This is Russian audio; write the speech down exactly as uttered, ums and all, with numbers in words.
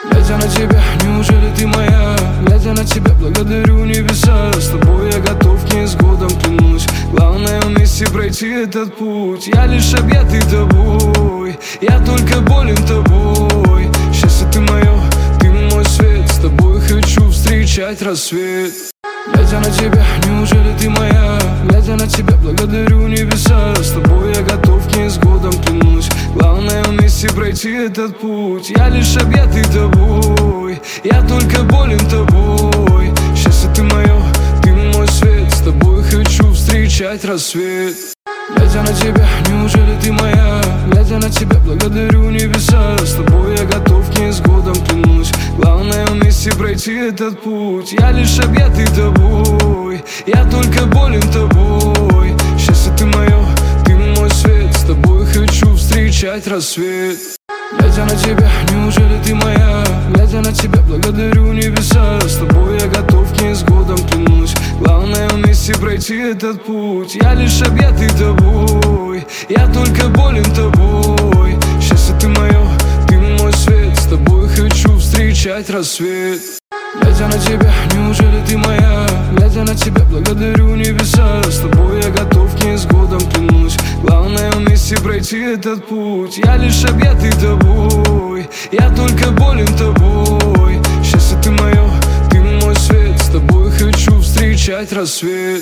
Глядя на тебя, неужели ты моя? Глядя на тебя, благодарю небеса. С тобой я готов к невзгодам, клянусь. Главное вместе пройти этот путь. Я лишь объятый тобой, я только болен тобой. Счастье ты мое, ты мой свет. С тобой хочу встречать рассвет. Глядя на тебя, неужели ты моя? Глядя на тебя, благодарю небеса. С тобой я готов к невзгодам, клянусь. Главное вместе пройти этот путь. Я лишь объятый тобой, я только болен тобой. Счастье ты мое, ты мой свет. С тобой хочу встречать рассвет. Глядя на тебя, неужели ты моя? Глядя на тебя, благодарю небеса. С тобой я готов к невзгодам, клянусь. Главное вместе пройти этот путь. Я лишь объятый тобой, я только болен тобой. Счастье ты мое, ты мой свет. С тобой хочу встречать рассвет. Глядя на тебя, неужели ты моя? Глядя на тебя, благодарю небеса. С тобой я готов к невзгодам, клянусь. Главное вместе пройти этот путь. Я лишь объятый тобой, я только болен тобой. Счастье ты мое, ты мой свет. С тобой хочу встречать рассвет. Глядя на тебя, неужели ты моя? Глядя на тебя, благодарю небеса. С тобой я готов к невзгодам, клянусь. Главное вместе пройти этот путь. Я лишь объятый тобой, я только болен тобой. Счастье ты мое, ты мой свет. С тобой хочу встречать рассвет.